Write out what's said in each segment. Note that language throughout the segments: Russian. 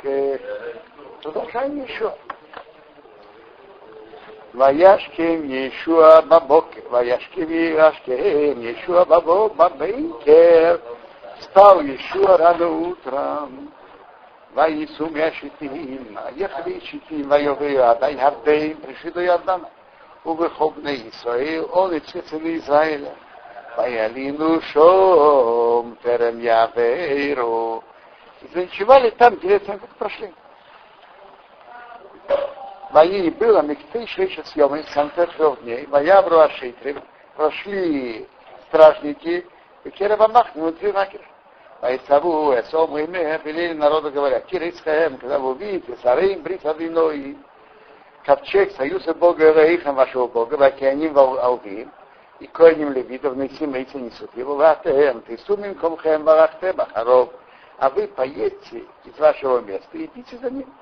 Продолжаем еще. Ваяшкем Иешуа бабокер, Ваяшкем Иешуа бабокер. Встал Иешуа рано утром. Ваису мяшитим, ехали ищитим, вайовы Адай Хардейм, пришли до Иордана. Увыхобный Исраил, он и все сыны Израиля. Ваялину шом, терем явейру. И заночевали там, перед тем, как прошли. Вои было мектей 6 съемок, в конце 3 дней. Ваябру ашитрим, прошли стражники, и керабамах, не утри накер. Поисаву, эсом, имя, велели народу говорят, Кирисхаем, когда вы увидите, Сарим, Брит, Авиной, ковчег, союза Бога, Раихам вашего Бога, Вакианим, Алвим, и коиним левитов, Несим, Эйти, несут его, Ватеем, Тисумим, Комхем, Варахтем, Ахаров, а вы поедете из вашего места и идите за ним.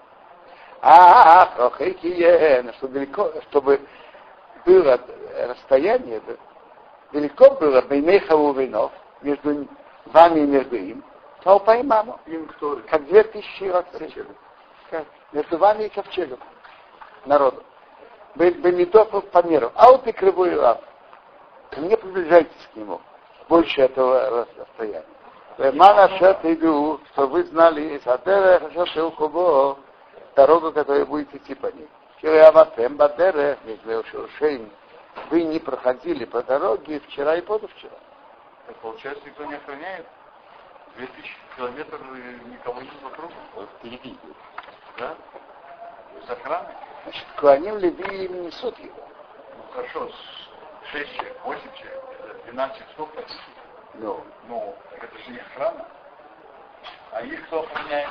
Чтобы было расстояние, далеко было, Бейнейхаву Винов, между вами и между им, толпа и мама. Как 2000 ковчегов. Между вами и ковчегом. Народу. Бемитов по миру. А вот и кривой лав. Не приближайтесь к нему. Больше этого расстояния. Мана шат иду, что вы знали, дорогу, которую будете идти по ней. Вы не проходили по дороге вчера и позавчера. Так получается, никто не охраняет? 2000 километров никого нет вокруг? Впереди. Да? С охраной? Значит, Коаним Левиим несут его. Ну хорошо, 6 человек, 8 человек, 12 человек, сколько? Ну, так это же не охрана. А их кто охраняет?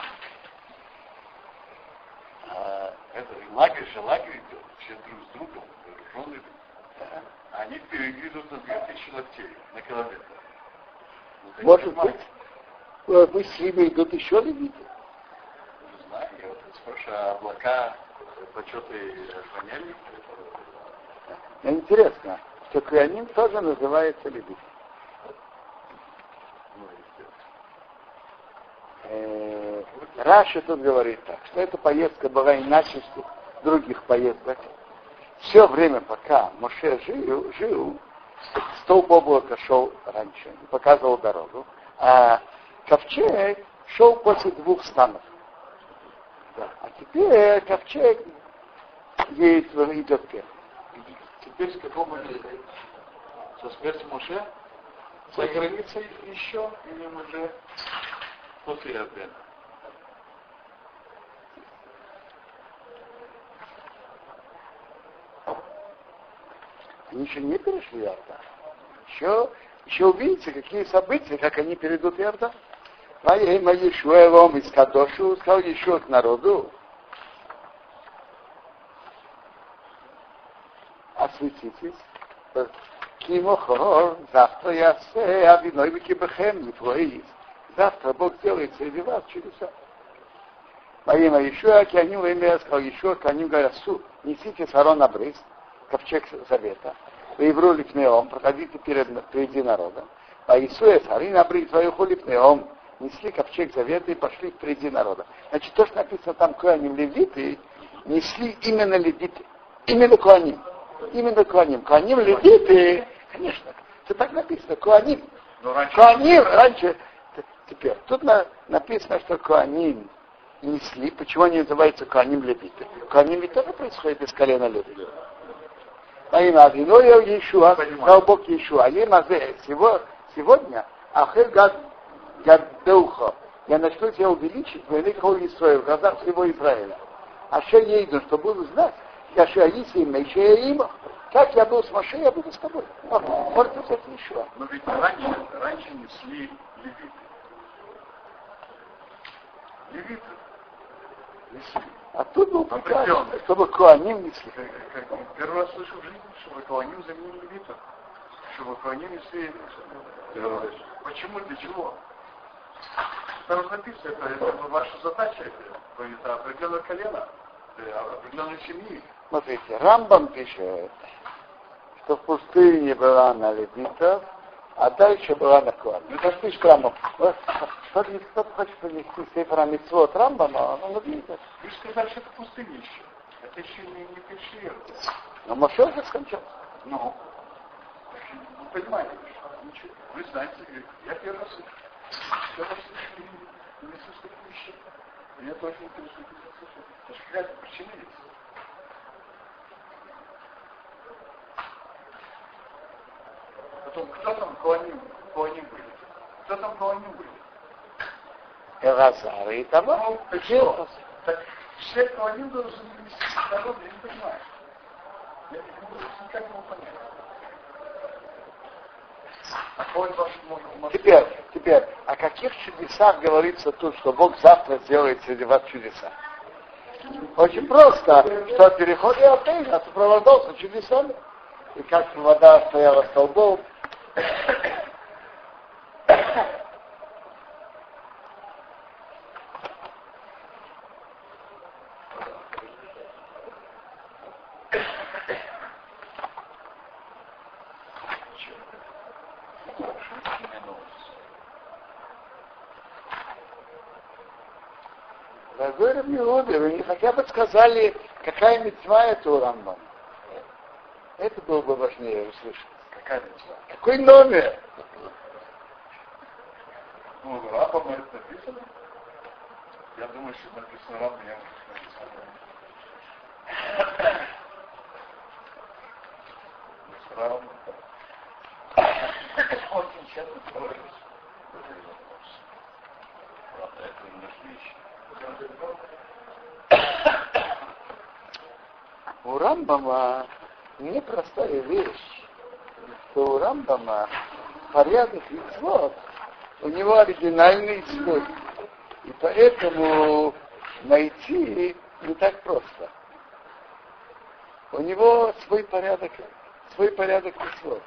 Это лагерь идет, все друг с другом, вооруженные. Да. Они впереди идут на 2000 локтей, на километр. Может быть, мы с ними идут еще левиты. Не знаю, я вот спрашиваю, облака, почеты охраняли? Интересно, что Коаним тоже называется левит. Раши тут говорит так, что эта поездка была иначе других поездок. Все время, пока Моше жил, столб облака шел раньше, показывал дорогу, а ковчег шел после 2 станов. Да. А теперь ковчег идет первым. Теперь с какого момента? Со смерти Моше? За границей еще? Или уже после Иордана? Они еще не перешли Иордан. Еще увидите, какие события, как они перейдут Иордан. Ваема Иешуэлом из Кадошу, сказал Иешуа к народу, осветитесь, Кимохор, завтра я се, Авиной Викибахем, не твои. Завтра Бог делает среди вас чудеса. Ваема Иешуа, Кианим Ваема, сказал Иешуа, Кианим Галясу, несите с Арона Бриз, ковчег завета, Ваевру Лифнеом, проходите впереди народа. Ваисуэ, Сарина Бриз, Ваеху Лифнеом, несли ковчег завета и пошли впереди народа. Значит, то, что написано там Коаним левиты, несли именно левиты. Именно Коаним. Именно Коаним. Коаним левиты, конечно, это так написано, Коаним. Коаним раньше, теперь, тут написано, что Коаним несли, почему они называются Коаним левиты. Коаним ведь тоже происходит из колена левиты. А имя Авиноя Иешуа, дал Бог Иешуа. Сегодня Ахер Гадеуха, я начну тебя увеличить, в глазах всего Израиля. А что я иду, что буду знать, я Шаиси, Мейшея Има, как я был с Моше, я буду с тобой. Может быть, это Иешуа. Но ведь раньше несли левиты. А тут был приказ, чтобы Коаним несли. Первый раз слышу в жизни, чтобы Коаним заменили левитов. Чтобы Коаним несли. Почему, для чего? Там написано, это ваша задача, это определенное колено, определенной семьи. Смотрите, Рамбам пишет, что в пустыне была на левитов, а дальше была на Коэн. Ну, это слишком Рамбам. Кто-то хочет принести Сефер Мицвот Рамбама, он увидит. Вы же сказали, что это пустынище. Это еще не пещера. Но Моше уже скончался. Ну, вы понимаете, ничего. Вы знаете, я первый раз слышу. Первый раз слышу, не слышу такие вещи. Меня тоже интересует, не слышу. Это же какая-то причина есть. Потом, кто там Коаним были? Кто там Коаним были? Элазар и Тамар. Ну, так что? Так все Коаним должны нести здоровье, я не понимаю. Я никак не могу понять. Теперь, о каких чудесах говорится тут, что Бог завтра сделает среди вас чудеса? Очень просто, что переход Иордана сопровождался чудесами. И как вода стояла столбом. Вы не хотя бы сказали, какая мицва это у Рамбама. Это было бы важнее услышать. Какая мицва? Какой номер? Ну, Рамбам это написано. Я думаю, что написано Рамбам, я написано Рамбам. Очень часто говорит. Правда, это не наш вещь. У Рамбама непростая вещь, что у Рамбама порядок мицвот, у него оригинальный историк. И поэтому найти не так просто. У него свой порядок мицвот.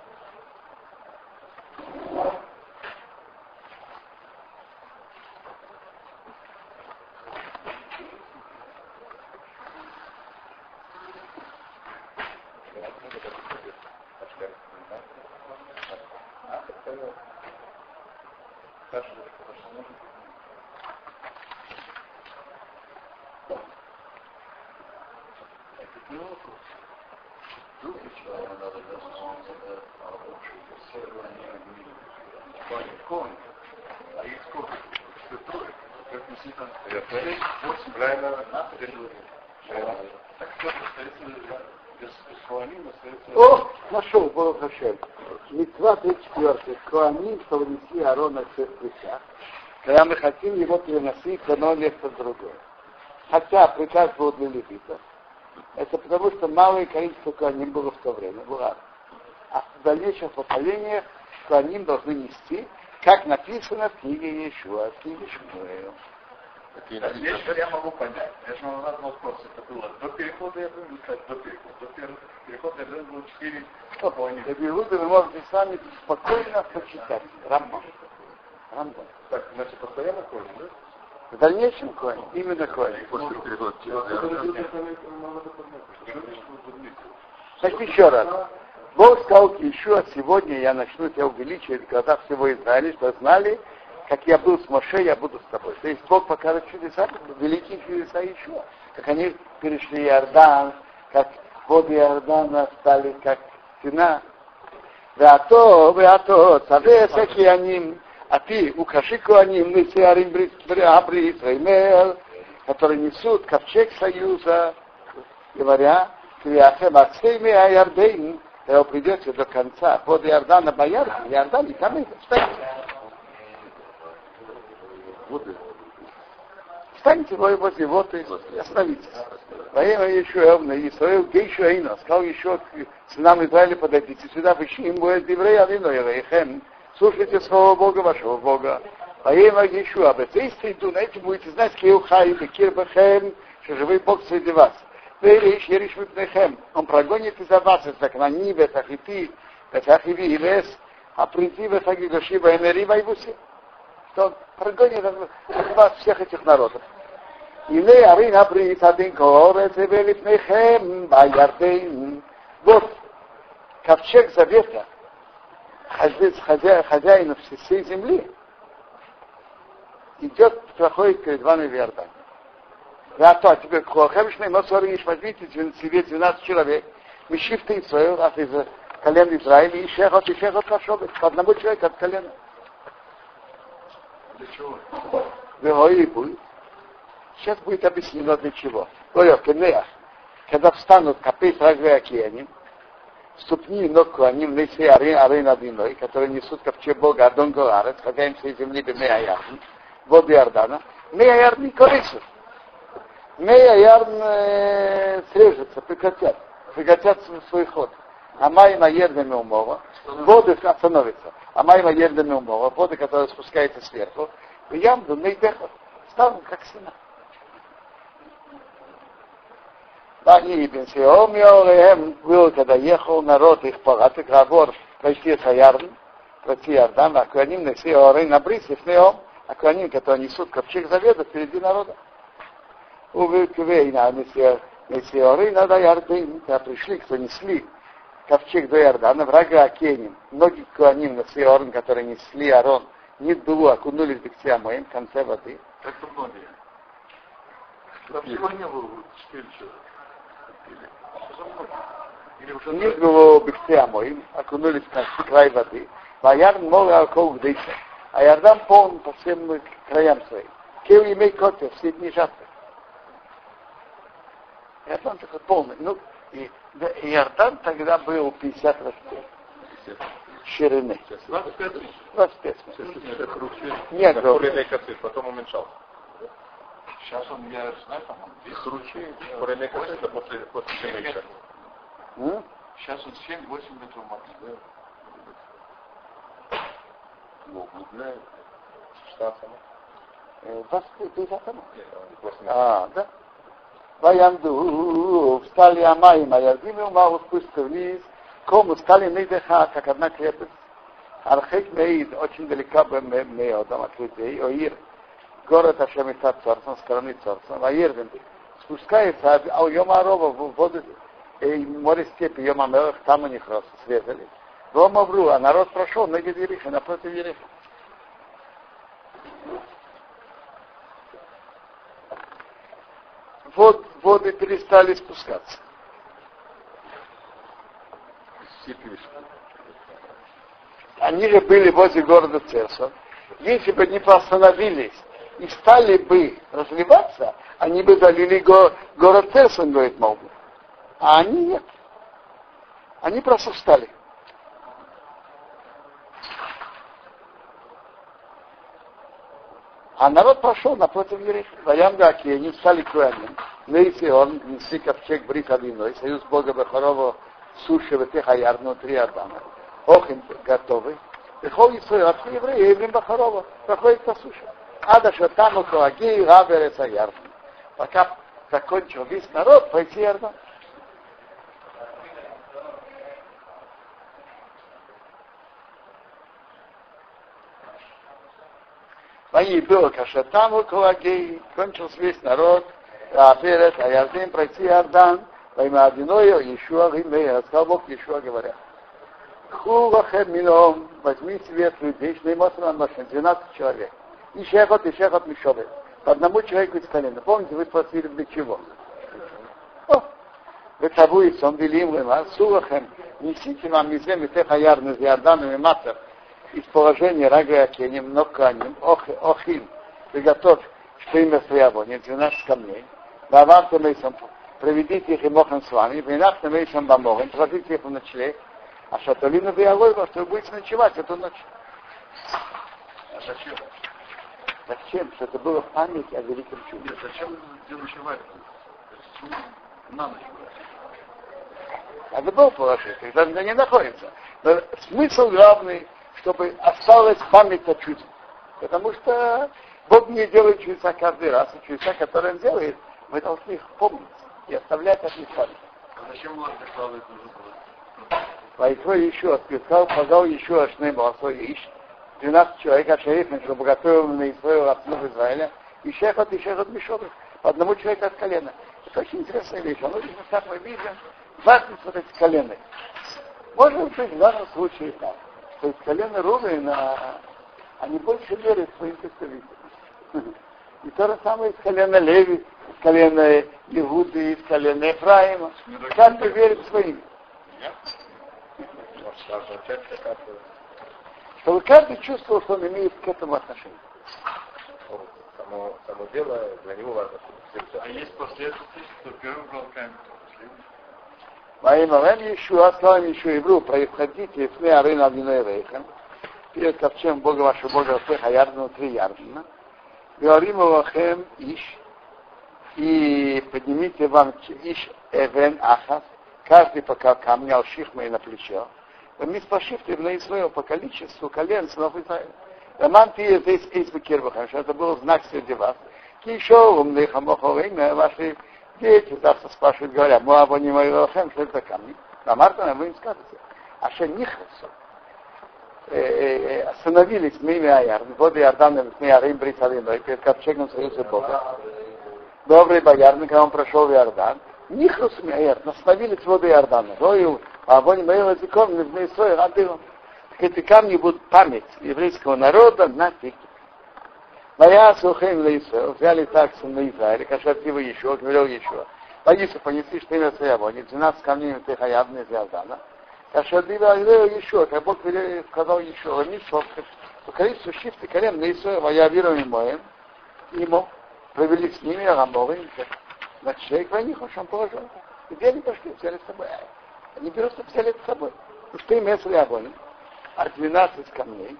О, нашел, Бог Хашем. Мицва 34. Коаним, что внесли Аарона в всех вещах. Когда мы хотим его переносить с одного места в другое. Хотя приказ был для левитов. Это потому, что малое количество коаним было в то время. Было. А в дальнейшем поколениях коаним должны нести, как написано в книге Иешуа, в книге Шмуэля. Здесь я могу понять. Я же вам задал вопрос, это было до перехода, я думаю, до перехода. До перехода я думаю, было 4 коаним. До перехода вы можете сами спокойно почитать. Рамбам. Так, значит, постоянно коаним, да? В дальнейшем коаним, именно коаним. После перехода. Так еще раз. Бог сказал к Иешуа, сегодня я начну тебя увеличивать в глазах всего Израиля, что знали, как я был с Моше, я буду с тобой. То есть Бог покажет чудеса, великие чудеса Иешуа. Как они перешли Иордан, как воды Иордана стали как стена. Цавеса кианим, а ты укажи коаним, несиарим брис реймер, которые несут ковчег союза, говоря, криахем ацейми аярдейн, когда вы придете до конца, воды Иордана боятся, Иордан, и там и встаньте. Встаньте возле воды и остановитесь. Во имя Иешуа, Исраил, Гейшу Эйна, сказал еще сынам Израиля, подойдите сюда, им будет евреи, Авину, Евреихем, слушайте слово Бога, вашего Бога. Во имя Иешуа, бетействе иду, знаете, будете знать, Киухай, Бекирбахем, что живой Бог среди вас. Ериш Мипнехем, он прогонит из-за вас, из Акнани, Бетахити, Бетахиви и Лес, а прийти Бетахидоши, Баэнери, Вайбуси. Что он прогонит от вас всех этих народов. Или Арин Абрит Адин Коорет Велипнехем Баярдейн. Вот ковчег завета хозяина всей земли, проходит перед вами в Иордане. А то теперь Хохемшный, но 40 возьмите себе 12 человек, Мишифты Исраил, из колен Израиля, и Шехот Хашобет, по одному человеку от колена. Для чего? Будет. Сейчас будет объяснено для чего. Когда встанут копей Рагвея Кианим, ступни и ног Куаним, Несей Арин Адиной, которые несут ковчег Бога Адон Голарец, хозяин всей земли Бемея Ярн, воды Иордана, Мея Ярн не корысит. Мея Ярн срежется, прекратят свой ход. А майма ердами умова, воды остановятся. А майма ердами умова, воды, которые спускаются сверху, в ямду нейдехот, станут как сена. Они был, когда ехал народ их погат, и Грабор пройти Хаярн, пройти Иордан, а Куаним неси орей на бриз, и снеом, а Куаним, которые несут ковчег завета впереди народа. Увы, неси орей надо Иордан, когда пришли, кто несли ковчег до Иордана, врага Акеним, многие Куаним неси орен, которые несли Арон, не дулу, окунулись в Бектиамоим, в конце воды. Как-то многие. Там всего не было, 4 человека. Не было Бектиамоим, окунулись в край воды. Ваян море около Гдейса. А Иордан полон по всем краям своим. Кел имей коте, все дни жатвы. Иордан такой полный. И Иордан тогда был 50 ростов. Ширины. 25. Нет, потом уменьшался. Сейчас он, я знаю, по-моему, Из ручей, порядок это после Шемейша. сейчас он 7-8 метров максимум. Углубляют. Штатами. 50. Да. Ваянду, встали Амаи, Маярдим, и Умару спустился вниз. Кому стали Нейдеха, как одна крепость. Архек Меид, очень далеко был Меодом от людей, Оир. Город Ашемита Цорсон, стороны Цорсон, Ваерден, спускается, а у Йомарова в воду, море степи Йомамелах, там у них срезали. Рома вру, а народ прошел на Ериха, напротив Ериха. Воды перестали спускаться. Они же были возле города Церсон. Если бы не остановились и стали бы разливаться, они бы залили город Церсон, говорит Молдов. А они нет. Они просто встали. А народ пошел напротив Ериха. Ваямгаки, они стали куаним. Нейси он, неси ковчег брит одиной, союз Бога Бехарова, суши в Техаяр, внутри Адама. Охим готовы. Приходит свой от еврея, евреем Бахарова, проходит по суше. Адаша там у Коаги, Раберец Аяр. Пока закончил весь народ, пойти Иордан. Они было Кашатаму Коаги, кончился весь народ, Раберец Аярдин, пройти Иордан, во имя Адиною, Иешуа Римея, сказал Бог Иешуа говоря. Хулахем мином, возьми себе людей, шнеймотран машин, 12 человек. И шехот мишобет. По одному человеку из колена. Помните, вы спросили для чего? Вы табуете, он велим им, сулахем, несите нам из земли тех аярны с Иорданом и Матер, из положения Рага Акеним, Ноканим, Охим, приготовь, что имя Стоявоне, 12 камней. Даварте мейсом, проведите их и мохам с вами, винахте мейсом бамохам, положите их в ночлег, а шатолину биалойва, что вы будете ночевать эту ночь. А зачем? Зачем? Что это было в памяти о великом чуде. Нет, зачем ночевать? На ночь. Это было положение, когда не находится. Но смысл главный, чтобы осталась память о чуде. Потому что Бог не делает чудеса каждый раз, и чудеса, которые Он делает, мы должны их помнить и оставлять от них память. А зачем Бог докладывает нужно было? Вайкой еще отписал, позвал еще Ашней Маласой Иш, 12 человек, Ашерифин, чтобы готовил на Исраил отцов Израиля, и шехот Мишобет, по одному человеку от колена. Это очень интересная вещь. Он очень мы видим важность вот этих коленок. Может быть, в данном случае так, что из колена Рувена они больше верят своим представителям. И то же самое из колена Леви, из колена Иуды, из колена Ефраима. Каждый верит своим. Чтобы каждый чувствовал, что он имеет к этому отношение. Само дело для него важно. А есть последствия, что первым брал камень, то последний. Моим Иешуа, славим Иешуа Ивру, происходите с Неары на Винойрейхан, перед ковчегом Бога вашего Бога, Ярдана, 3 ярдана. Говорим Лохем Иш, и поднимите вам Иш Эвен Ахас, каждый пока камня Алшихма и на плечо. Мы спашивте на Израиль по количеству колен сынов Израиля. Роман ты здесь из Бекирбаха, что это был знак среди вас. Еще умные хамоховые, ваши дети завтра спрашивают, говорят, Моаба не мой Лохем, что это камни. На Мартана вы им скажете. А что Нихасу остановились мимо Аяр, воды Иордана, Миарим, Бриталиной, перед ковчегом Союза Бога. Добрый боярник, когда он прошел в Иордан, Нихрус Миаяр, остановились воды Иордана. Рою, а они моим языком, не знаю, свой, радил. Эти камни будут память еврейского народа на веки. Моя сухим лейса, взяли так на Израиле, кашатива еще, говорил еще. Боится понесли 14 явони, 12 камней Техаябны из Иордана. Кашатива еще, как Бог сказал еще, они по количеству шифты колен лейса, моя верою моим, ему провели с ними Раморы, на человек войны, он положил. Где они пошли, взяли с собой? Они просто взяли с собой. Ну что имеется явони? А 12 камней.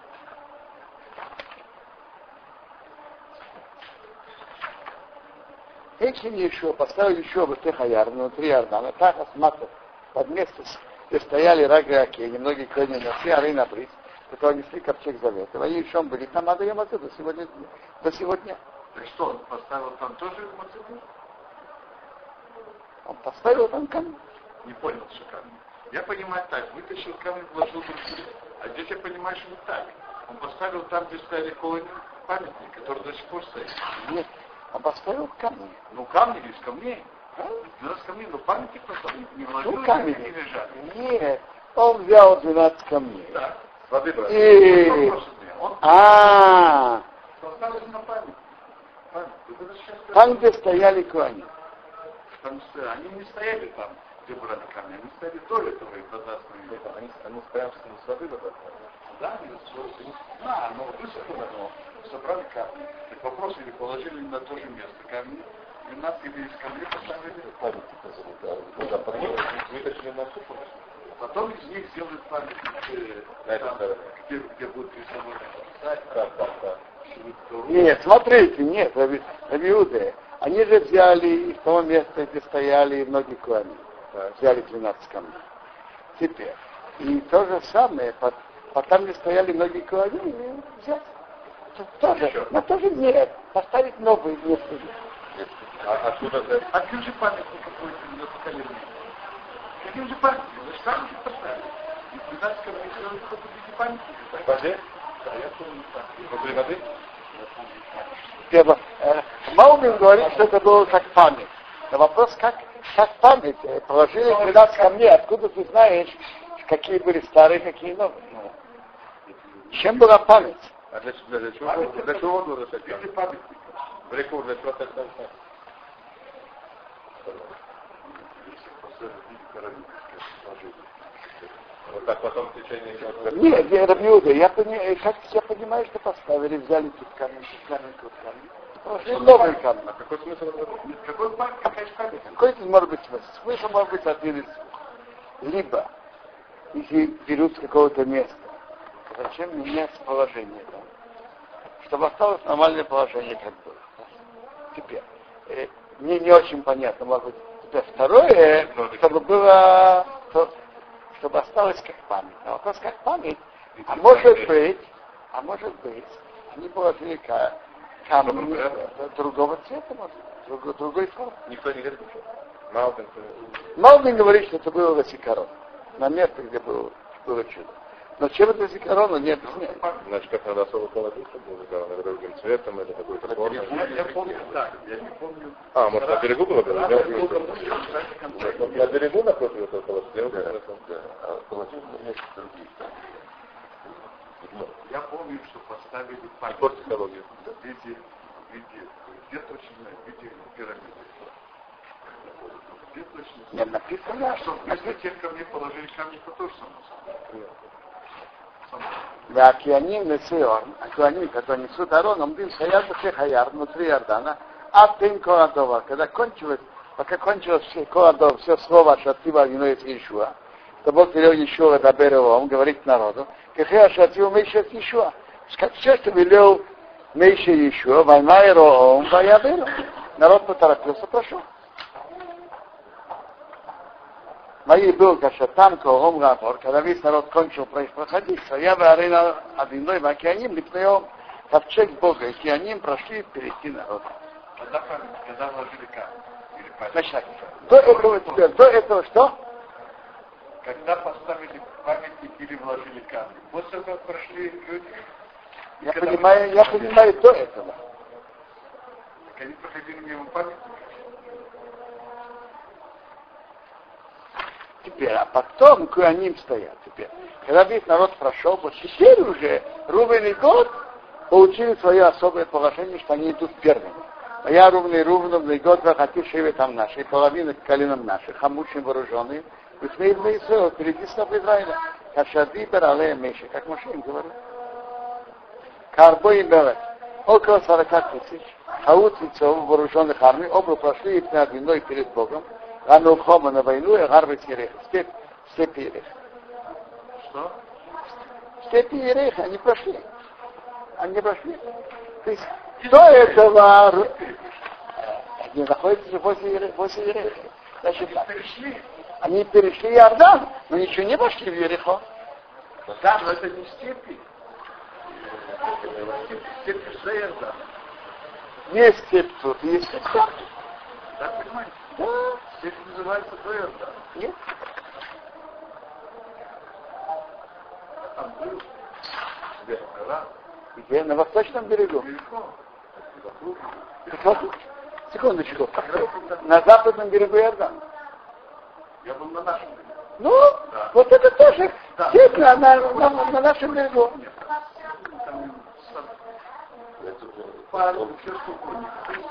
Этим еще поставили еще в Техаяр, внутри Иордана, так осматривали под место, где стояли Рагаки, и многие кони несли, ары на бриз, которые несли ковчег завета. Они еще были там, а даем отсюда до сегодня. Так что, он поставил там тоже мацеты? Он поставил там камень. Не понял, что камень. Я понимаю так, вытащил камень, вложил в руки. А здесь я понимаю, что не так. Он поставил там, где стояли колони, памятник, который до сих пор стоит. Нет, он поставил камни. Ну, камни из камней. 12 камней, но памятник поставил. Не вложил, Ну, камни. Не лежали. Нет, он взял 12 камней. Да. Воды брать. И... Он поставил на памятник. Там, где стояли кони. Они не стояли там, где брали камни, они стояли до этого и Они стоят с воды брать. Да, но высохло, но собрали камни. Так вопрос, или положили на то же место камни, и нас или из камней поставили. Вытащили на суку. Потом из них сделают памятник, где будут рисовать. Нет, смотрите, нет, Рабиуде. Они же взяли из того места, где стояли многие камни. Взяли 12 камней. Теперь. И то же самое, там, где стояли многие камни, взять. Тоже, но тоже нет. Поставить новые места. Откуда А каким же памятник какой-то на поколение? Каким же памятник? Вы же сами же поставили. И 12 камней сделали какой-то памятник. в воде? Внутри воды? Маумин говорит, что это было как память. Но вопрос, как память? Положили 12 камней, откуда ты знаешь, какие были старые, какие новые? Чем была память? А для чего он должен стать памятник? Для чего стать памятник? Вот так потом в течение... Нет, я Рабиуда, я понимаю, что поставили, взяли тут камень, положили новый камень. А какой смысл в этом? Какой памятник, какая память? Какой-то может быть смысл? Смысл может быть один из двух. Либо, если берут с какого-то места, зачем менять положение, да? Чтобы осталось нормальное положение, как было. Теперь, мне не очень понятно, может быть, теперь второе, чтобы было, чтобы осталось как память. А вопрос как память, а может быть, они положили камни другого цвета, может, другой формы. Никто не говорит ничего. Малбин говорит, что это было Васикарон, на место, где было чудо. Но чем это Васикарон, не объясняет. Значит, как надо особо положить, чтобы было сделано другим цветом или какой-то формой. Я помню так, я не помню. А, может, на берегу было? На берегу напротив этого положить? Я помню, что поставили Портит психологию. в виде деточной, в виде пирамиды. Нет, написано, Что вместо тех камней положили камни, то тоже само. Да, Акианим Несион, Акианим, которые несут Арон, он был Хаяр Бахаяр внутри Иордана, а Тим Коадова, пока кончилось все Коадов, все слово Шатива Виноис Ишуа, то Бог велел Ишуа Даберовым говорить народу, Кахея Шатива Мейшет Ишуа. Все, что велел Мейше Ишуа, Вайма и Роом, Ваяберу. Народ поторопился, прошел. Мои был Кашатам, Когом Гамор, когда весь народ кончил проходить, я бы арена одиной в Океаним, липнеем, ковчег Бога, и Океаним прошли впереди народа. Когда вложили камни? Значит, до этого что? Когда поставили памятник или вложили камни? После этого прошли люди? Я понимаю до этого. Так они проходили мимо памятника? Теперь, а потом Куаним стоят теперь. Когда весь народ прошел, вот теперь уже Рувен и Год получили свое особое положение, что они идут первыми. А я Рувен и Год захотевшие там наши, и половина коленом наших, хамучим вооруженные, и смеют Исраил, впереди снов Израиля. Кашади Бералея Меши, как Машин говорит. Карбо и Белет. Около 40 тысяч хаутицев вооруженных армий, оба прошли над виной перед Богом. Рану Хома на войну и Гарбет Ерех. Степи Ерех. Что? Степи Ерех, они прошли. То есть, до этого они находятся после Ереха. Значит, они перешли Иордан, но ничего не пошли в Ерехо. Да, но это не степи. Степи за Иордан. Есть степь тут, есть степь там. Да, понимаете? Да. Степь называется до Иордан. Нет. Там был. Да. Где? На восточном берегу. Секундочку. На западном берегу Иордана. Я был на нашем берегу. Ну, да. Вот это тоже степь на нашем берегу. Нет. Пару, все что угодно.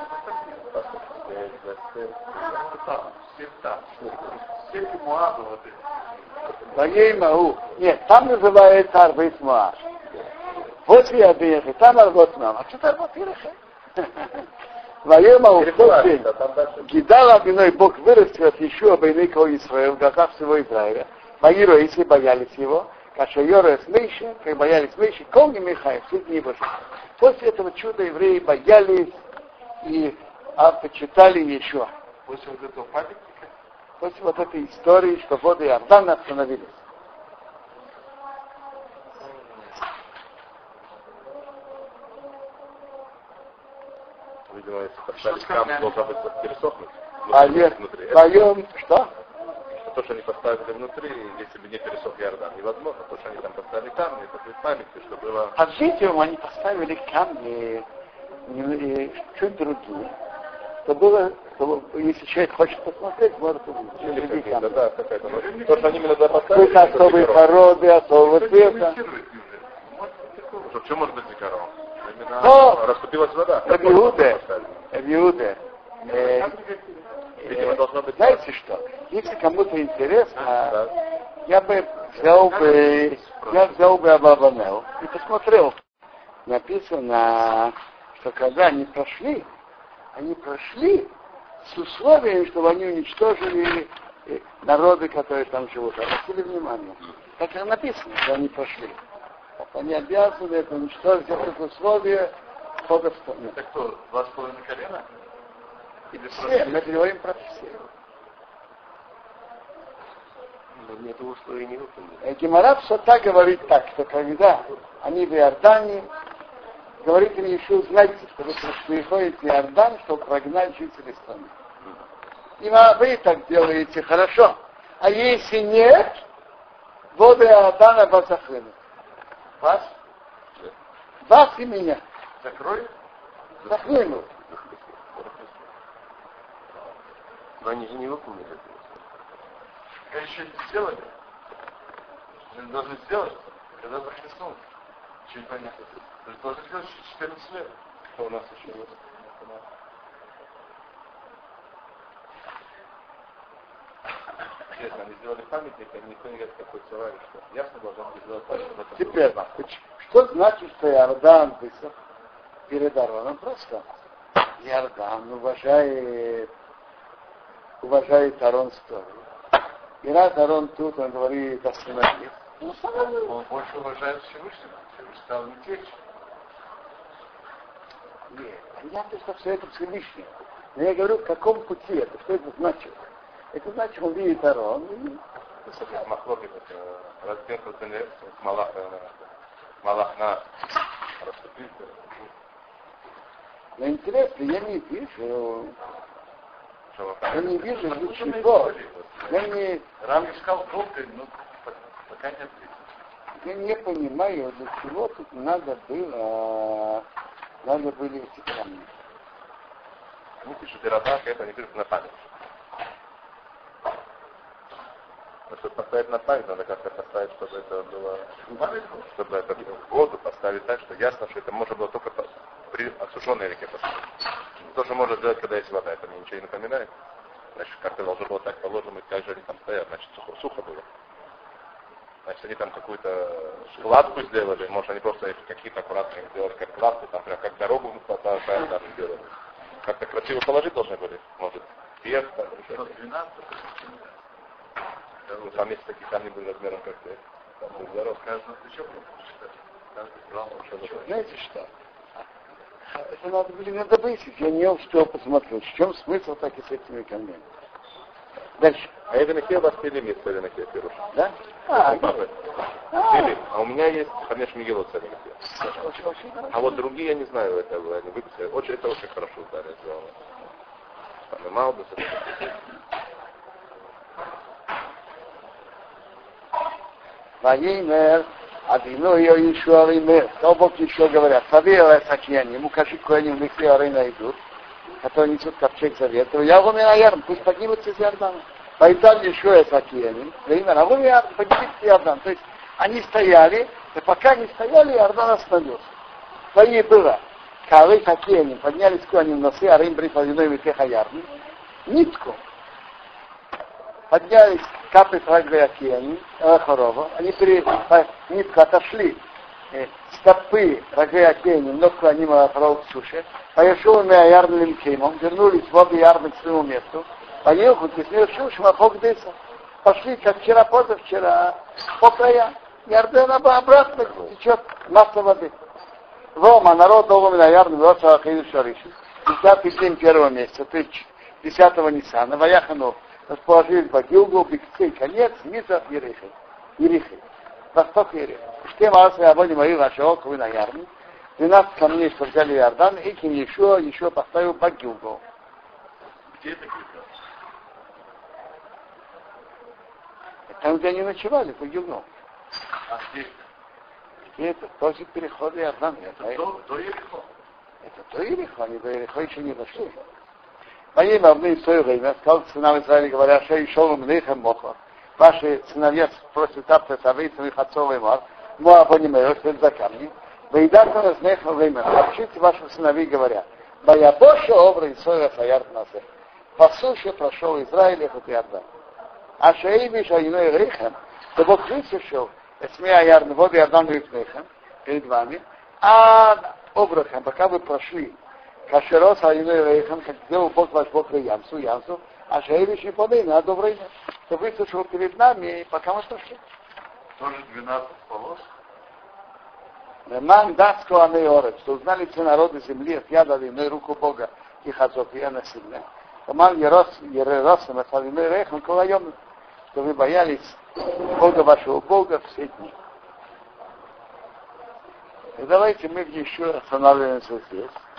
Степи Моаба вот это. Ваей Мау. Нет, там называется Арбейт Моаб. После Адыехи, там Арбот Мам. А что там Арбот Ереха? Ваей Мау, в тот день, Гидал Абиной Бог вырастил от Ишуа Бейны Кол Исраил в глазах всего Израиля. Мои родители боялись его. Кашайорес Мейши, как боялись Мейши, Колни Михаев, все дни Божьи. После этого чуда евреи боялись и почитали Ешуа. После вот этого памятника? После вот этой истории, что воды Иордана остановились. Видимо, если поставить камни, должна быть пересохнуть. Поем, что? То, что они поставили внутри, если бы не пересох Иордан, невозможно. То, что они там поставили камни, это будет памятью, что было... А видео они поставили камни чуть другие. То было, если человек хочет посмотреть, может увидеть. Да, какая-то. То, что они именно туда поставили... Какие-то особые породы, особого цвета. Что может быть зикарон? Именно расступилась вода. Эвиуде. Видимо, должно быть... Знаете что? Если кому-то интересно, я взял бы Абабанел и посмотрел. Написано, что когда они прошли с условием, чтобы они уничтожили народы, которые там живут. Обратили внимание. Так и написано, что они прошли. Они обязаны это уничтожить, это условие входа в страну. Это кто? 2,5 колена? Или все, мы говорим про все. Нет, условий не выполнено. Гемара Псота говорит так, что когда они в Иордане, говорит им еще, знайте, что вы приходите в Иордан, чтобы прогнать жителей страны. И вы так делаете хорошо. А если нет, воды Иордана вас захлынут. Вас? Вас и меня. Закрой? Захлынут. Но они же не выполнили это. А еще не сделали? Они должны сделать, когда захлестнут. Очень понятно. То есть должен сделать 14 лет. Что у нас еще есть? Честно, они сделали памятник, и никто не говорит, какой товарищ. Ясно, должен сделать памятник. Теперь, что значит, что Иордан высох перед Ароном? Просто Иордан уважает Арон сторону. И раз Арон тут, он говорит, остановись. Он больше уважает Всевышнего. Всевышний стал не течь. Нет, понятно, что все это Всевышнее. Но я говорю, в каком пути это, что это значит? Это значит, он видит Арон. Это махлокит, разбер Малах на расступился. Но интересно, я не вижу ничего. Рам искал долго, но пока не ответил. Я не понимаю, для чего тут надо были эти камни. Они пишут Иордан, это они пишут на память. Но чтобы поставить на память, надо как-то поставить, чтобы это было, чтобы это в воду поставить так, что ясно, что это можно было только при осушенной реке поставить. Тоже можно сделать, когда есть вода, это мне ничего не напоминает. Значит, как-то должно было так положено, и как же они там стоят, значит, сухо было. Значит, они там какую-то складку сделали, может, они просто какие-то аккуратные сделали, как кладку, там прям как дорогу даже сделали. Как-то красиво положить должны были, может, пьес, там, еще. 12. Ну, там есть такие камни были размером как там был здоров. Каждый плечо Знаете что? Это надо выяснить. Я не успел посмотреть, в чем смысл так и с этими камнями. Дальше. А я винохе у вас пелемит, винохе, Пируш. Да? А у меня есть, конечно, Мигелот винохе. А вот другие я не знаю, это они выпустили. Это очень хорошо ударили, сделано. Там и Малдус, Ваимер, Адину ее еще Аример. То Бог еще говорят, Савиэла Сакьяни, ему кажи Коэним в Ихе Арина идут, которые несут ковчег завета. Я вам на Ярн, пусть поднимутся из Иордана. Поэтам еще Сакьяни. Ваимер, а вы Ярн, поднимитесь из Иордана. То есть они стояли, и пока они стояли, Иордан остановился. Свои было. Кавы Сакьяни, поднялись Коэним носы, Арим Бриф Адину в Ихе Ярн. Нитку. Поднялись капы Рагвеакиани, Хорова, они нитку отошли, стопы Рагвеакиани, ногу они Хорова к суше, поешил на Ярным Кеймом, вернулись в обе Ярны к своему месту, поехали, теснил Шмахок Дыса, пошли, как вчера, позавчера, по краям, Ярден обратно течет масса воды. Рома, народ новым на Ярным, Роса Ахиду Шариши, 10-й день первого месяца, то есть 10-го Ниссана, Ваяханов, расположились в Гилгу, Бикцей, конец, Миза, Ерихи. Восток Ерихи. Штем Аса Абони Мари Вашеол, Кувина Ярни. 12 камней, что взяли Иордан, и Ким еще поставил по Гилгу. Где это Гилгал? Там, где они ночевали, по Гилгу. А здесь? И это тоже переход Иордан. Это до Ерихо. Это до Ерихо, они до Ерихо еще не дошли. Мои мавны в свое время, сказал сынам Израиля, говоря, что и шел млехем мохо. Ваши сыновья просят тапта савейцам их отцов и мар, Моабонимею, след за камни. Выедат на знех во время. Общите ваших сыновей, говоря, Баябоша обра и соя саярт насе. По суше прошел Израиль, хоть и Иордан. А шеиби шаиной рейхем, то Бог высушил, эсмея ярн, воды Иордан рейхем, перед вами, а обрахем, пока вы прошли, Кашерос, Аиной Рейхан, как сделал Бог ваш Бог Ямсу, а Шаевич не подой, на добрый день. Что высушил перед нами, пока мы прошли. Тоже 12 полос. Ман датского Анеорет, что узнали все народы земли, от яда иной руку Бога, и Хазов, и она сильная. Ман Ереросом, от Аиной Рейхан, колоем, что вы боялись Бога вашего Бога все дни. И давайте мы еще останавливаемся здесь.